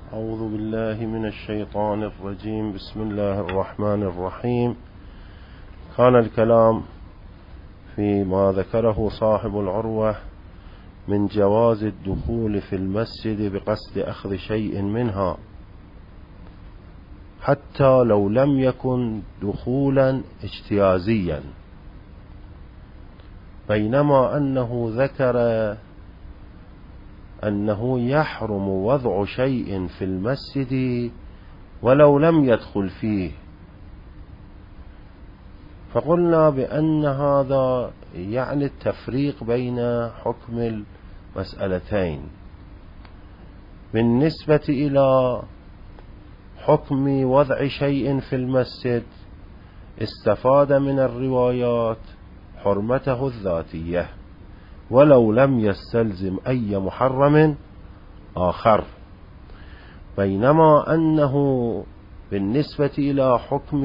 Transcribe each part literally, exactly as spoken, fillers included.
أعوذ بالله من الشيطان الرجيم. بسم الله الرحمن الرحيم. كان الكلام فيما ذكره صاحب العروة من جواز الدخول في المسجد بقصد أخذ شيء منها حتى لو لم يكن دخولا اجتيازيا، بينما أنه ذكر أنه يحرم وضع شيء في المسجد ولو لم يدخل فيه، فقلنا بأن هذا يعني التفريق بين حكم المسألتين. بالنسبة إلى حكم وضع شيء في المسجد استفاد من الروايات حرمته الذاتية ولو لم يستلزم أي محرم آخر، بينما أنه بالنسبة إلى حكم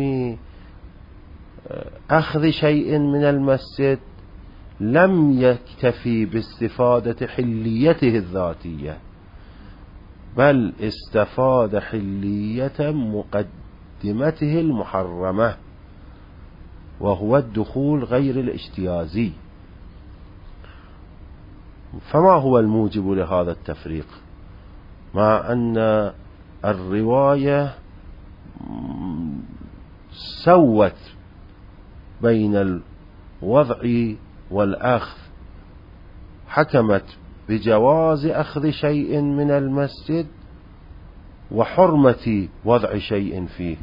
أخذ شيء من المسجد لم يكتفي باستفادة حليته الذاتية، بل استفاد حلية مقدمته المحرمة وهو الدخول غير الاجتيازي. فما هو الموجب لهذا التفريق؟ مع أن الرواية سوت بين الوضع والأخذ، حكمت بجواز أخذ شيء من المسجد وحرمة وضع شيء فيه،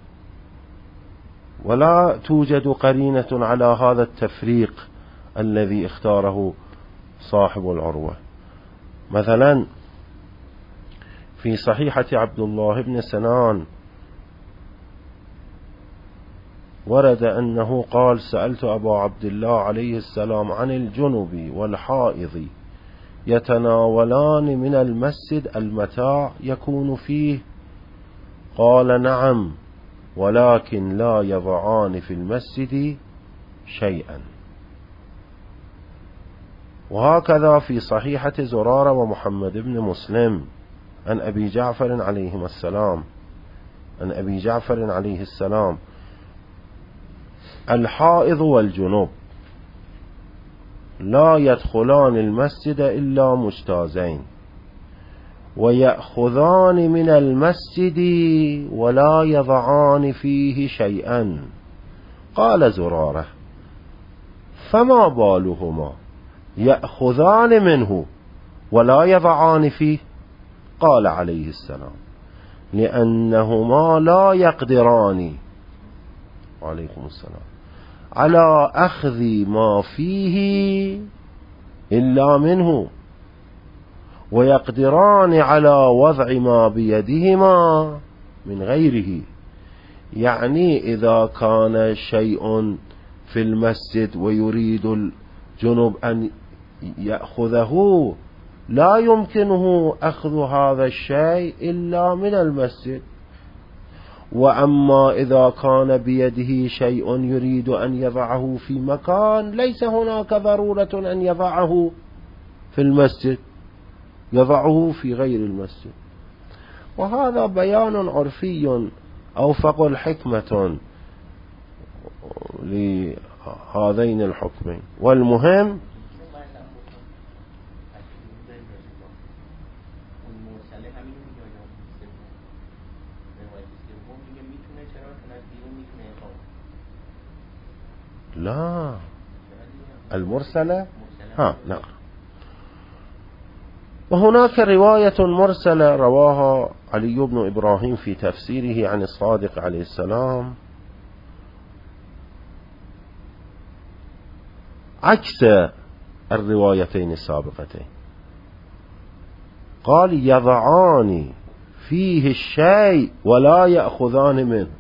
ولا توجد قرينة على هذا التفريق الذي اختاره صاحب العروة. مثلا في صحيحة عبد الله بن سنان ورد أنه قال: سألت أبا عبد الله عليه السلام عن الجنب والحائض يتناولان من المسجد المتاع يكون فيه؟ قال: نعم، ولكن لا يضعان في المسجد شيئا. وهكذا في صحيحة زرارة ومحمد بن مسلم عن أبي جعفر عليه السلام عن أبي جعفر عليه السلام الحائض والجنوب لا يدخلان المسجد إلا مجتازين، ويأخذان من المسجد ولا يضعان فيه شيئا. قال زرارة: فما بالهما يأخذان منه ولا يضعان فيه؟ قال عليه السلام: لأنهما لا يقدران عليكم السلام على أخذ ما فيه إلا منه، ويقدران على وضع ما بيدهما من غيره. يعني إذا كان شيء في المسجد ويريد الجنوب أن يأخذه لا يمكنه أخذ هذا الشيء إلا من المسجد. وأما إذا كان بيده شيء يريد أن يضعه في مكان ليس هناك ضرورة أن يضعه في المسجد، يضعه في غير المسجد. وهذا بيان عرفي أوفق الحكمة لهذين الحكمين. والمهم لا المرسلة ها نعم. وهناك رواية مرسلة رواها علي بن إبراهيم في تفسيره عن الصادق عليه السلام عكس الروايتين السابقتين. قال: يضعان فيه الشيء ولا يأخذان منه.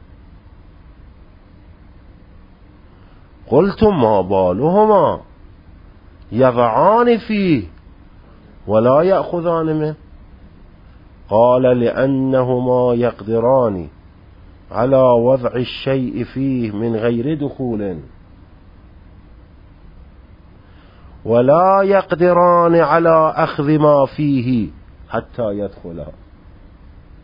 قلت: ما بالهما يضعان فيه ولا يأخذان منه؟ قال: لأنهما يقدران على وضع الشيء فيه من غير دخول، ولا يقدران على أخذ ما فيه حتى يدخلها.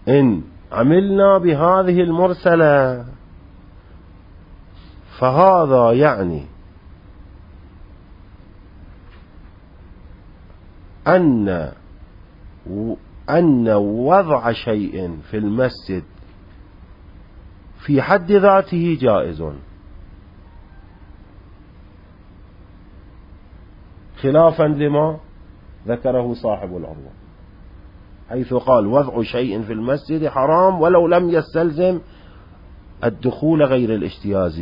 إن عملنا بهذه المرسلة فهذا يعني أن أن وضع شيء في المسجد في حد ذاته جائز، خلافا لما ذكره صاحب العروة، حيث قال وضع شيء في المسجد حرام ولو لم يستلزم الدخول غير الاجتيازي.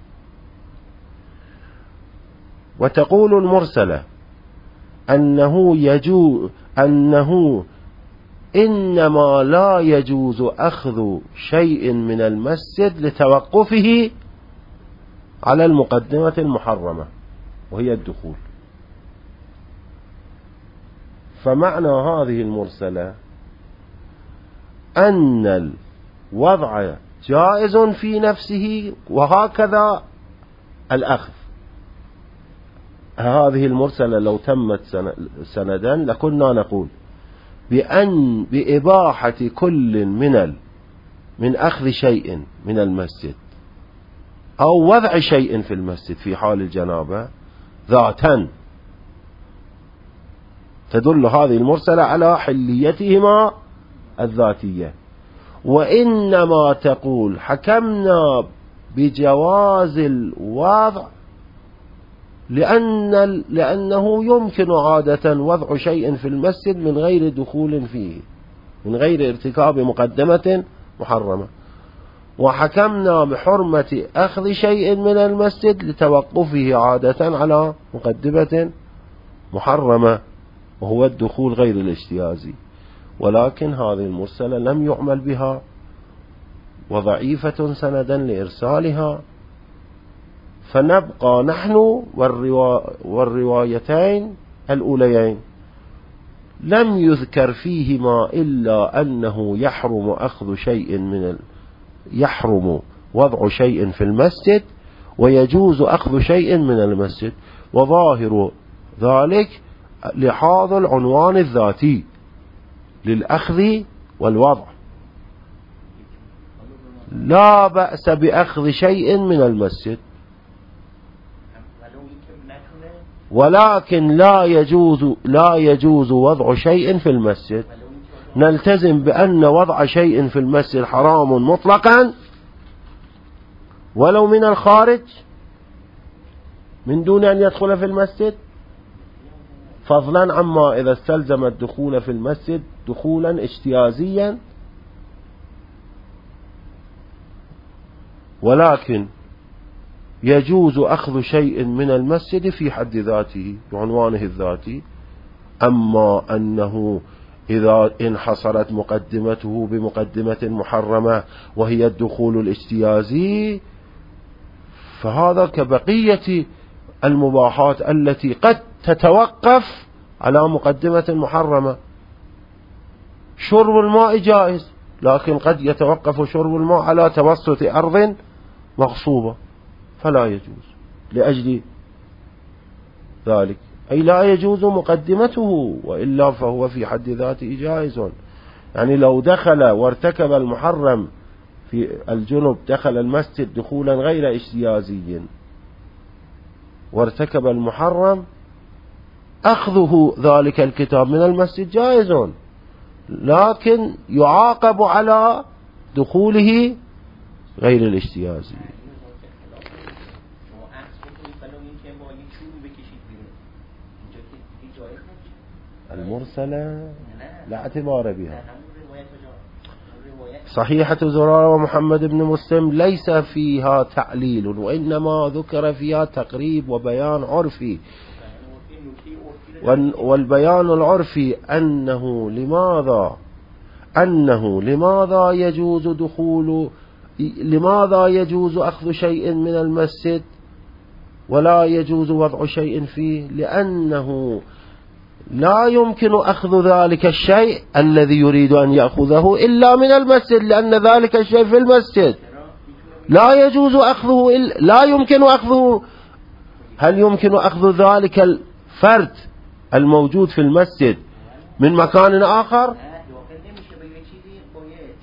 وتقول المرسلة أنه يجوز أنه إنما لا يجوز أخذ شيء من المسجد لتوقفه على المقدمة المحرمة وهي الدخول. فمعنى هذه المرسلة أن الوضع جائز في نفسه، وهكذا الأخذ. هذه المرسلة لو تمت سندا لكنا نقول بأن بإباحة كل من ال من أخذ شيء من المسجد أو وضع شيء في المسجد في حال الجنابة ذاتا، تدل هذه المرسلة على حليتهما الذاتية. وإنما تقول حكمنا بجواز الوضع لأن لأنه يمكن عادة وضع شيء في المسجد من غير دخول فيه، من غير ارتكاب مقدمة محرمة، وحكمنا بحرمة أخذ شيء من المسجد لتوقفه عادة على مقدمة محرمة وهو الدخول غير الاجتيازي. ولكن هذه المرسلة لم يعمل بها وضعيفة سندا لإرسالها، فنبقى نحن والروا... والروايتين الأوليين لم يذكر فيهما إلا أنه يحرم أخذ شيء من ال... يحرم وضع شيء في المسجد ويجوز أخذ شيء من المسجد، وظاهر ذلك لحاظ العنوان الذاتي للأخذ والوضع. لا بأس بأخذ شيء من المسجد، ولكن لا يجوز لا يجوز وضع شيء في المسجد. نلتزم بأن وضع شيء في المسجد حرام مطلقا ولو من الخارج من دون أن يدخل في المسجد، فضلا عما إذا استلزم الدخول في المسجد دخولا اجتيازيا. ولكن يجوز أخذ شيء من المسجد في حد ذاته بعنوانه الذاتي. أما أنه إذا انحصرت مقدمته بمقدمة محرمة وهي الدخول الاجتيازي فهذا كبقية المباحات التي قد تتوقف على مقدمة محرمة. شرب الماء جائز، لكن قد يتوقف شرب الماء على توسط أرض مغصوبة فلا يجوز لأجل ذلك، أي لا يجوز مقدمته، وإلا فهو في حد ذاته جائز. يعني لو دخل وارتكب المحرم في الجنب، دخل المسجد دخولا غير اجتيازي وارتكب المحرم، أخذه ذلك الكتاب من المسجد جائز، لكن يعاقب على دخوله غير الاجتيازي. المرسلة لا اعتبار بها. صحيحة زرارة ومحمد بن مسلم ليس فيها تعليل، وإنما ذكر فيها تقريب وبيان عرفي، والبيان العرفي أنه لماذا أنه لماذا يجوز دخول لماذا يجوز أخذ شيء من المسجد ولا يجوز وضع شيء فيه، لأنه لا يمكن أخذ ذلك الشيء الذي يريد أن يأخذه إلا من المسجد، لأن ذلك الشيء في المسجد لا يجوز أخذه إلا لا يمكن أخذه. هل يمكن أخذ ذلك الفرد الموجود في المسجد من مكان آخر؟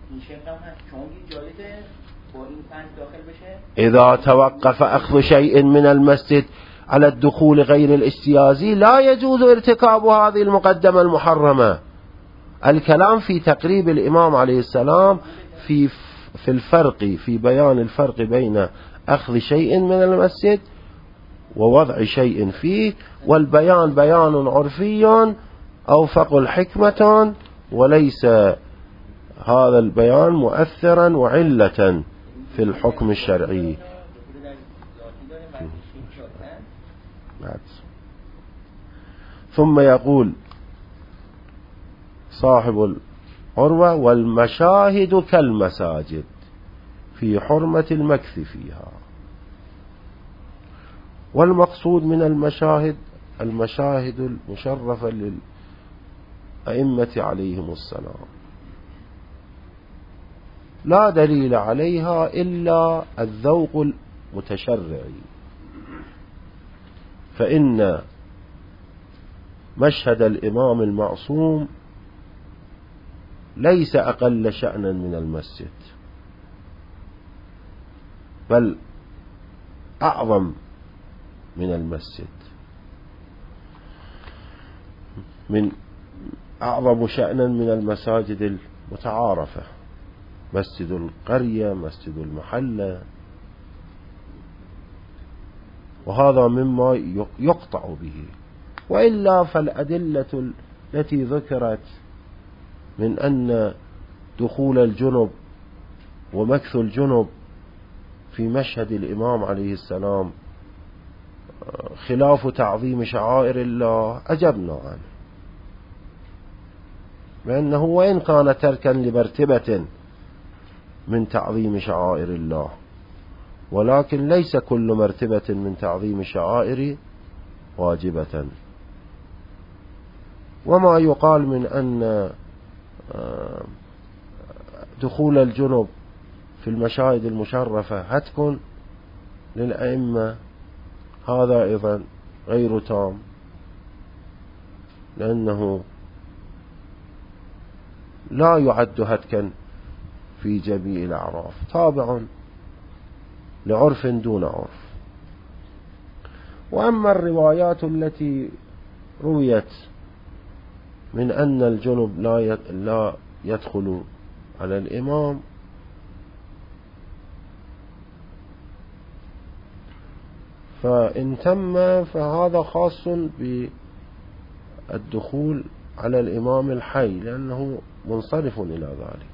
إذا توقف أخذ شيء من المسجد على الدخول غير الاجتيازي لا يجوز ارتكاب هذه المقدمة المحرمة. الكلام في تقريب الإمام عليه السلام في في الفرق في بيان الفرق بين أخذ شيء من المسجد ووضع شيء فيه، والبيان بيان عرفي أوفق الحكمة، وليس هذا البيان مؤثرا وعلة في الحكم الشرعي. ثم يقول صاحب العروة: والمشاهد كالمساجد في حرمة المكث فيها. والمقصود من المشاهد المشاهد المشرفة للأئمة عليهم السلام، لا دليل عليها إلا الذوق المتشرعي، فإن مشهد الإمام المعصوم ليس أقل شأنا من المسجد، بل أعظم من المسجد، من أعظم شأنا من المساجد المتعارفة، مسجد القرية، مسجد المحلة، وهذا مما يقطع به. وإلا فالأدلة التي ذكرت من أن دخول الجنب ومكث الجنب في مشهد الإمام عليه السلام خلاف تعظيم شعائر الله أجبنا عنه، لأنه وإن كان تركا لمرتبة من تعظيم شعائر الله، ولكن ليس كل مرتبة من تعظيم الشعائر واجبة. وما يقال من أن دخول الجنب في المشاهد المشرفة هتك للأئمة، هذا أيضا غير تام، لأنه لا يعد هتكا في جميع الأعراف، تابع لعرف دون عرف. وأما الروايات التي رويت من أن الجنب لا يدخل على الإمام، فإن تم فهذا خاص بالدخول على الإمام الحي، لأنه منصرف إلى ذلك.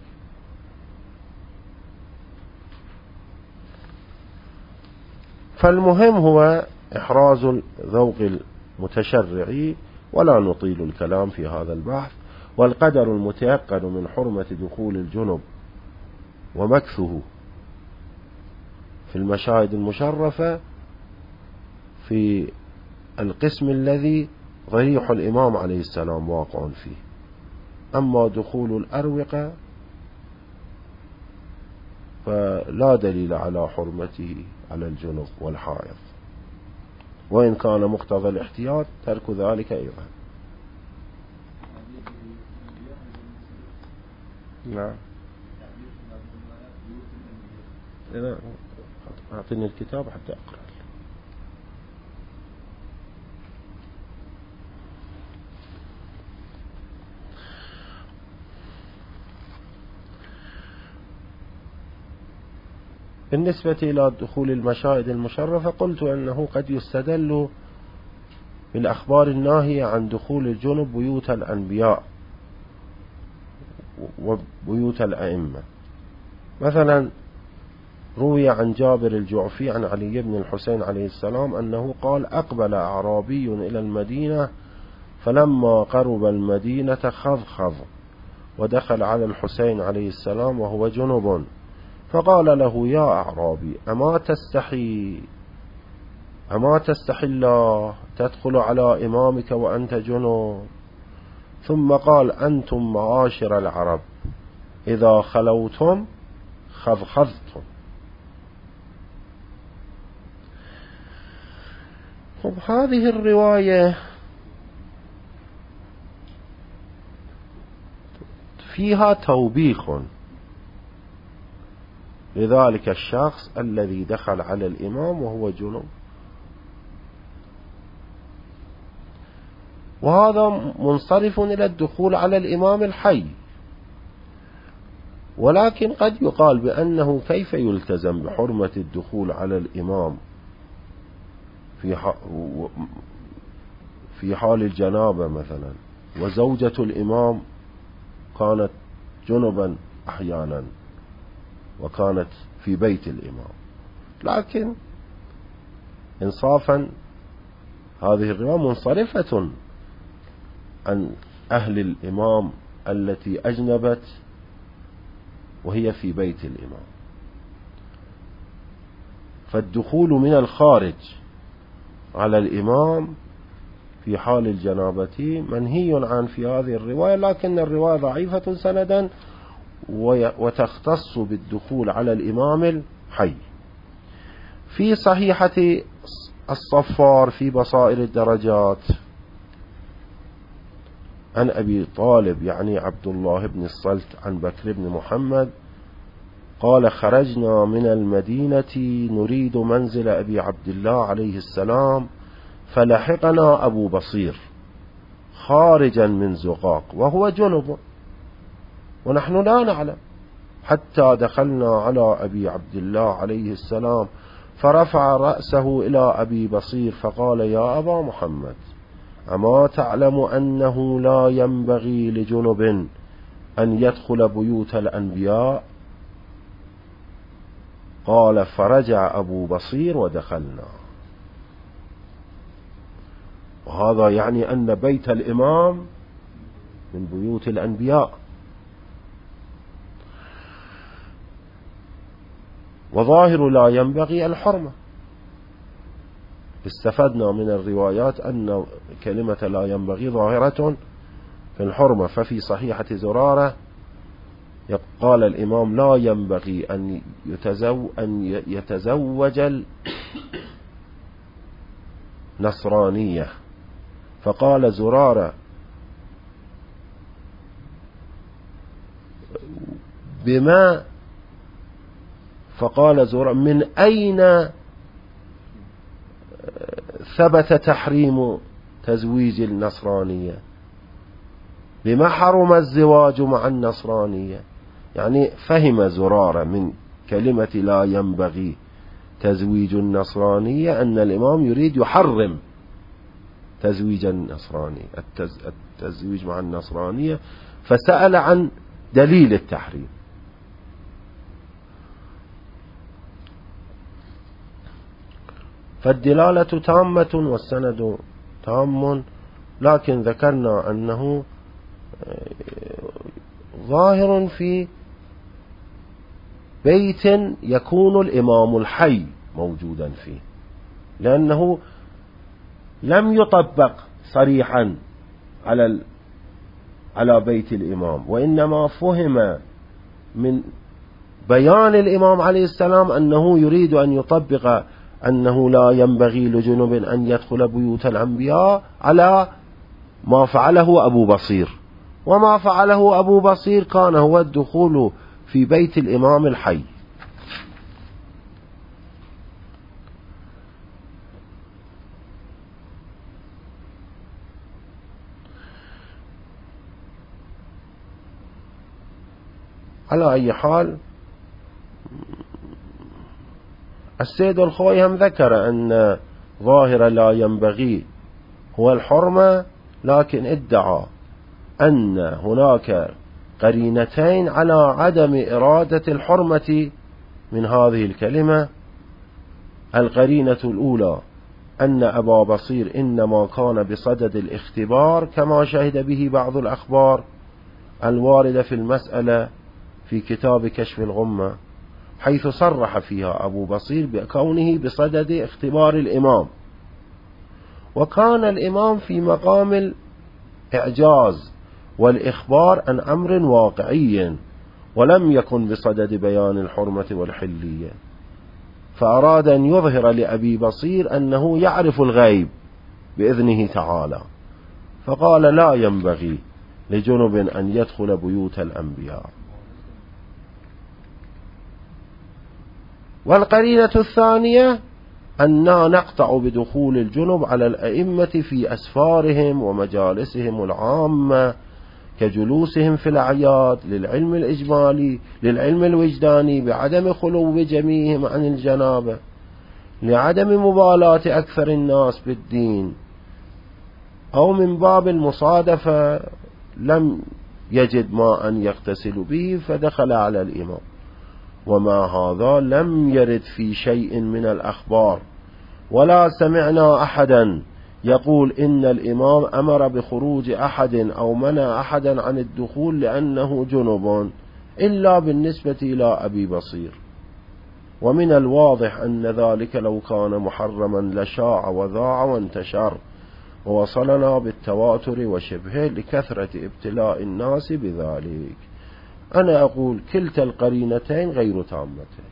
فالمهم هو إحراز الذوق المتشرعي، ولا نطيل الكلام في هذا البحث. والقدر المتيقن من حرمة دخول الجنب ومكثه في المشاهد المشرفة في القسم الذي ضريح الإمام عليه السلام واقع فيه. أما دخول الأروقة فلا دليل على حرمته على الجنب والحائض، وإن كان مقتضى الاحتياط ترك ذلك أيضا. نعم. إذا أعطيني الكتاب حتى أقرأ. بالنسبة إلى دخول المشاهد المشرفة قلت أنه قد يستدل بالأخبار الناهية عن دخول الجنب بيوت الأنبياء وبيوت الأئمة. مثلا روي عن جابر الجعفي عن علي بن الحسين عليه السلام أنه قال: أقبل أعرابي إلى المدينة فلما قرب المدينة خضخض ودخل على الحسين عليه السلام وهو جنب، فقال له: يا أعرابي أما تستحي أما تستحي الله تدخل على إمامك وأنت جنب؟ ثم قال: أنتم معاشر العرب إذا خلوتم خضخضتم. طب هذه الرواية فيها توبيخ لذلك الشخص الذي دخل على الإمام وهو جنوب. وهذا منصرف إلى الدخول على الإمام الحي. ولكن قد يقال بأنه كيف يلتزم بحرمة الدخول على الإمام في في حال الجنابة مثلا، وزوجة الإمام كانت جنبا أحيانا وكانت في بيت الإمام. لكن إنصافا هذه الرواية منصرفة عن أهل الإمام التي أجنبت وهي في بيت الإمام. فالدخول من الخارج على الإمام في حال الجنابة منهي عن في هذه الرواية، لكن الرواية ضعيفة سندا وتختص بالدخول على الإمام الحي. في صحيحة الصفار في بصائر الدرجات عن أبي طالب يعني عبد الله بن الصلت عن بكر بن محمد قال: خرجنا من المدينة نريد منزل أبي عبد الله عليه السلام، فلحقنا أبو بصير خارجا من زقاق وهو جنب ونحن لا نعلم، حتى دخلنا على أبي عبد الله عليه السلام فرفع رأسه إلى أبي بصير فقال: يا أبا محمد، أما تعلم أنه لا ينبغي لجنب أن يدخل بيوت الأنبياء؟ قال: فرجع أبو بصير ودخلنا. وهذا يعني أن بيت الإمام من بيوت الأنبياء. وظاهر لا ينبغي الحرمة. استفدنا من الروايات أن كلمة لا ينبغي ظاهرة في الحرمة. ففي صحيحة زرارة قال الإمام: لا ينبغي أن يتزو أن يتزوج النصرانية. فقال زرارة: بما فقال زرارة: من أين ثبت تحريم تزويج النصرانية؟ بما حرم الزواج مع النصرانية؟ يعني فهم زرارة من كلمة لا ينبغي تزويج النصرانية أن الإمام يريد يحرم تزويج النصراني التزويج مع النصرانية، فسأل عن دليل التحريم. فالدلالة تامة والسند تام، لكن ذكرنا أنه ظاهر في بيت يكون الإمام الحي موجودا فيه، لأنه لم يطبق صريحا على على بيت الإمام، وإنما فهم من بيان الإمام عليه السلام أنه يريد أن يطبق أنه لا ينبغي لجنب أن يدخل بيوت الأنبياء على ما فعله أبو بصير. وما فعله أبو بصير كان هو الدخول في بيت الإمام الحي. على أي حال السيد الخوي هم ذكر أن ظاهر لا ينبغي هو الحرمة، لكن ادعى أن هناك قرينتين على عدم إرادة الحرمة من هذه الكلمة. القرينة الأولى أن أبا بصير إنما كان بصدد الاختبار كما شهد به بعض الأخبار الواردة في المسألة في كتاب كشف الغمة، حيث صرح فيها أبو بصير بكونه بصدد اختبار الإمام، وكان الإمام في مقام الإعجاز والإخبار عن أمر واقعي، ولم يكن بصدد بيان الحرمة والحلية، فأراد أن يظهر لأبي بصير أنه يعرف الغيب بإذنه تعالى، فقال: لا ينبغي لجنب أن يدخل بيوت الأنبياء. والقرينة الثانية أننا نقطع بدخول الجنب على الأئمة في أسفارهم ومجالسهم العامة كجلوسهم في الأعياد للعلم الإجمالي للعلم الوجداني بعدم خلو جميعهم عن الجنابة لعدم مبالاة أكثر الناس بالدين، أو من باب المصادفة لم يجد ماء يغتسل به فدخل على الإمام، وما هذا لم يرد في شيء من الأخبار، ولا سمعنا أحدا يقول إن الإمام أمر بخروج أحد أو منع أحدا عن الدخول لأنه جنب إلا بالنسبة إلى أبي بصير. ومن الواضح أن ذلك لو كان محرما لشاع وذاع وانتشر ووصلنا بالتواتر وشبهه لكثرة ابتلاء الناس بذلك. أنا أقول كلتا القرينتين غير تامتين.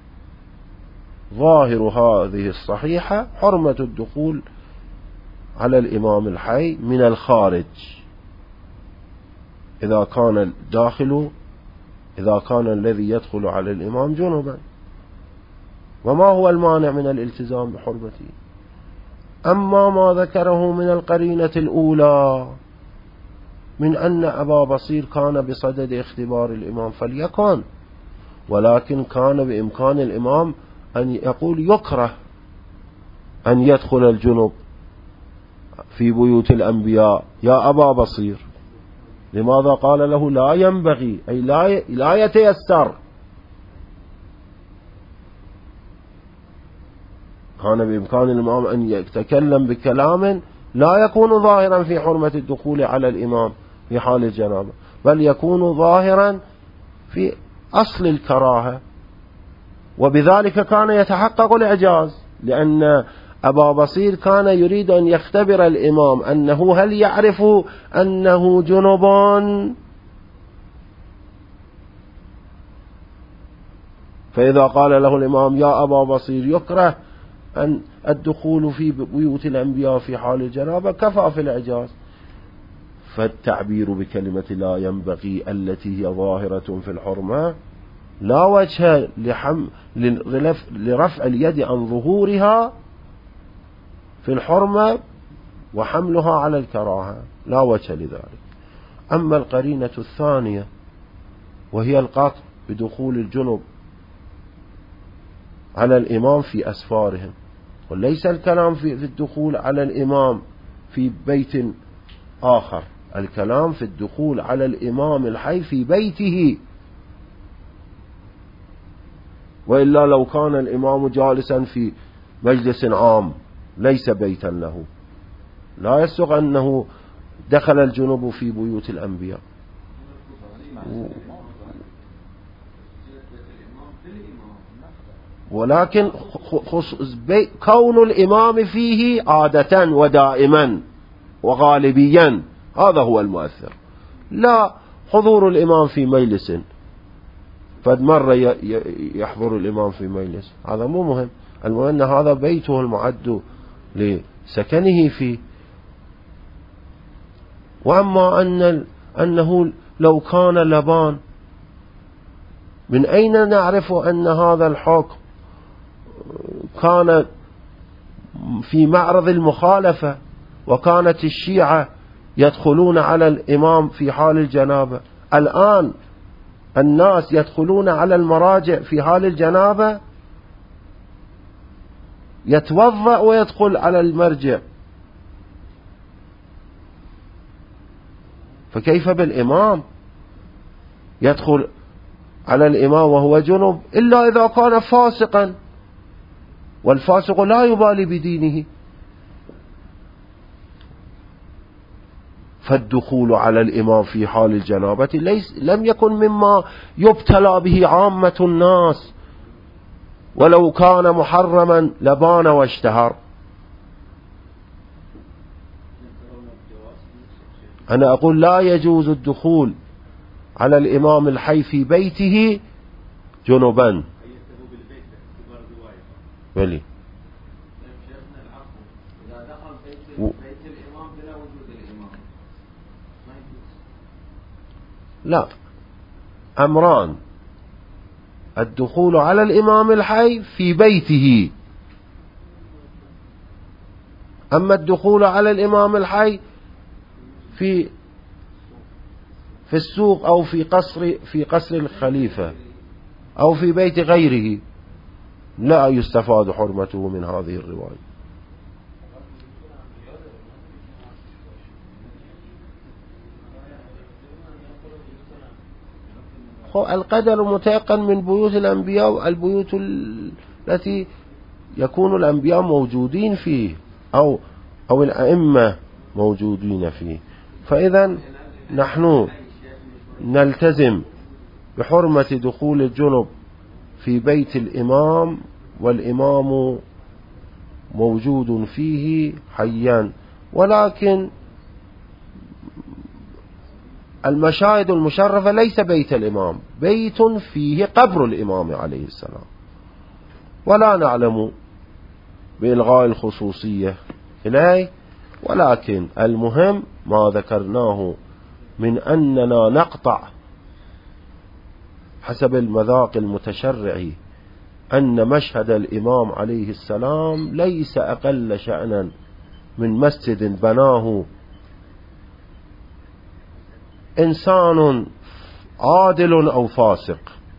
ظاهر هذه الصحيحة حرمة الدخول على الإمام الحي من الخارج إذا كان الداخل إذا كان الذي يدخل على الإمام جنبا، وما هو المانع من الالتزام بحرمته؟ أما ما ذكره من القرينة الأولى من أن أبا بصير كان بصدد اختبار الإمام فليكن، ولكن كان بإمكان الإمام أن يقول يكره أن يدخل الجنب في بيوت الأنبياء يا أبا بصير. لماذا قال له لا ينبغي أي لا لا يتيسر؟ كان بإمكان الإمام أن يتكلم بكلام لا يكون ظاهرا في حرمة الدخول على الإمام في حال الجنابة، بل يكون ظاهرا في أصل الكراهة، وبذلك كان يتحقق الإعجاز، لأن أبا بصير كان يريد أن يختبر الإمام أنه هل يعرف أنه جنب، فإذا قال له الإمام يا أبا بصير يكره أن الدخول في بيوت الأنبياء في حال الجنابة كفى في الإعجاز. فالتعبير بكلمة لا ينبغي التي هي ظاهرة في الحرمة لا وجه لحم لرفع اليد عن ظهورها في الحرمة وحملها على الكراهة، لا وجه لذلك. أما القرينة الثانية وهي القطع بدخول الجنب على الإمام في أسفارهم، وليس الكلام في الدخول على الإمام في بيت آخر، الكلام في الدخول على الإمام الحي في بيته، وإلا لو كان الإمام جالسا في مجلس عام ليس بيتا له لا يسوغ أنه دخل الجنوب في بيوت الأنبياء. ولكن كون الإمام فيه عادة ودائما وغالبيا هذا هو المؤثر، لا حضور الإمام في مجلس فد مرة يحضر الإمام في مجلس، هذا مو مهم، المهم أن هذا بيته المعد لسكنه فيه. وأما أن أنه لو كان لبان، من أين نعرف أن هذا الحكم كان في معرض المخالفة وكانت الشيعة يدخلون على الإمام في حال الجنابة؟ الآن الناس يدخلون على المراجع في حال الجنابة، يتوضأ ويدخل على المرجع، فكيف بالإمام يدخل على الإمام وهو جنب؟ إلا إذا كان فاسقا، والفاسق لا يبالي بدينه. فالدخول على الإمام في حال الجنابة ليس لم يكن مما يبتلى به عامة الناس، ولو كان محرما لبان واشتهر. أنا أقول لا يجوز الدخول على الإمام الحي في بيته جنبا. ولي لا، أمران: الدخول على الإمام الحي في بيته، أما الدخول على الإمام الحي في في السوق أو في قصر في قصر الخليفة أو في بيت غيره لا يستفاد حرمته من هذه الرواية. القدر متيقن من بيوت الأنبياء، البيوت التي يكون الأنبياء موجودين فيه أو أو الأئمة موجودين فيه. فإذا نحن نلتزم بحرمة دخول الجنب في بيت الإمام والإمام موجود فيه حيا، ولكن المشاهد المشرفة ليس بيت الإمام، بيت فيه قبر الإمام عليه السلام، ولا نعلم بإلغاء الخصوصية إليه، ولكن المهم ما ذكرناه من أننا نقطع حسب المذاق المتشرعي أن مشهد الإمام عليه السلام ليس أقل شأنا من مسجد بناه إنسان عادل أو فاسق.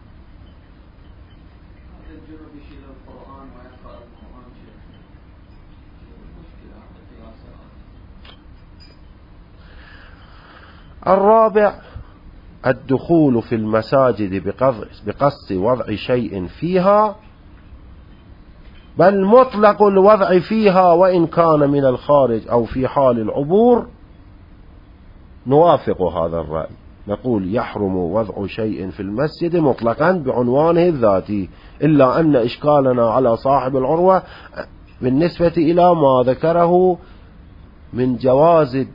الرابع الدخول في المساجد بقصد وضع شيء فيها، بل مطلق الوضع فيها وإن كان من الخارج أو في حال العبور، نوافق هذا الرأي، نقول يحرم وضع شيء في المسجد مطلقا بعنوانه الذاتي، إلا أن إشكالنا على صاحب العروة بالنسبة إلى ما ذكره من جواز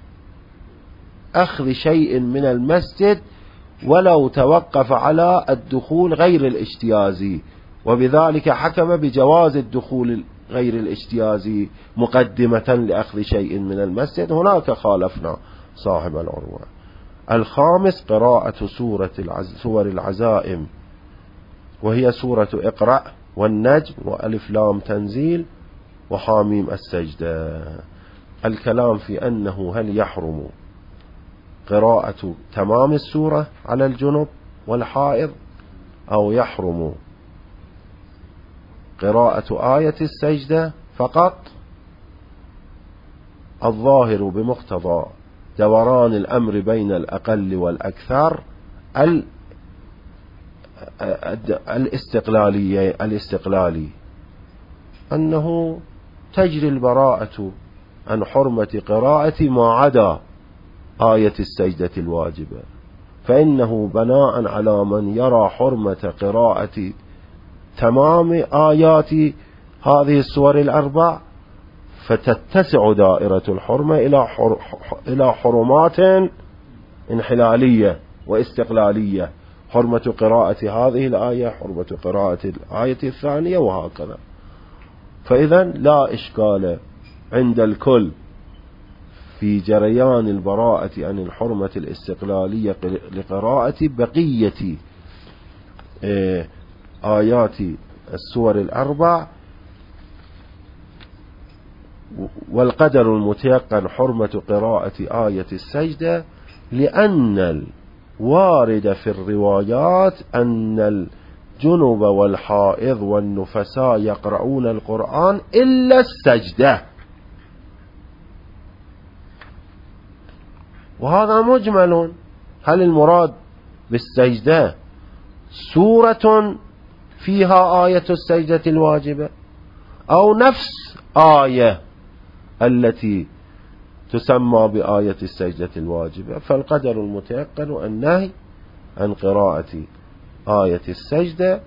أخذ شيء من المسجد ولو توقف على الدخول غير الاجتيازي، وبذلك حكم بجواز الدخول غير الاجتيازي مقدمة لأخذ شيء من المسجد. هناك خالفنا صاحب العروة. الخامس قراءة سورة العز... سور العزائم، وهي سورة اقرأ والنجم وألف لام تنزيل وحاميم السجدة. الكلام في أنه هل يحرم قراءة تمام السورة على الجنب والحائض أو يحرم قراءة آية السجدة فقط. الظاهر بمقتضى دوران الأمر بين الأقل والأكثر الاستقلالي الاستقلالي أنه تجري البراءة عن حرمة قراءة ما عدا آية السجدة الواجبة، فإنه بناء على من يرى حرمة قراءة تمام آيات هذه السور الأربع، فتتسع دائرة الحرمة إلى إلى حرمات انحلالية واستقلالية، حرمة قراءة هذه الآية، حرمة قراءة الآية الثانية، وهكذا. فإذا لا إشكال عند الكل في جريان البراءة عن الحرمة الاستقلالية لقراءة بقية آيات السور الأربع، والقدر المتيقن حرمة قراءة آية السجدة، لأن الوارد في الروايات أن الجنب والحائض والنفساء يقرؤون القرآن إلا السجدة، وهذا مجمل. هل المراد بالسجدة سورة فيها آية السجدة الواجبة أو نفس آية التي تسمى بآية السجدة الواجبة؟ فالقدر المتيقن النهي عن قراءة آية السجدة.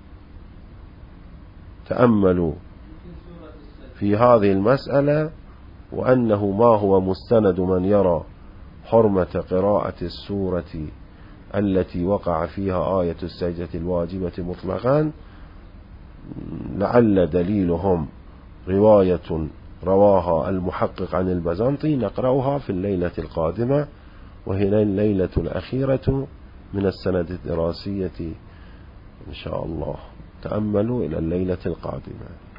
تأملوا في هذه المسألة، وأنه ما هو مستند من يرى حرمة قراءة السورة التي وقع فيها آية السجدة الواجبة مطلقا، لعل دليلهم رواية رواها المحقق عن البزنطي نقرأها في الليلة القادمة، وهي الليلة الأخيرة من السنة الدراسية إن شاء الله. تأملوا إلى الليلة القادمة.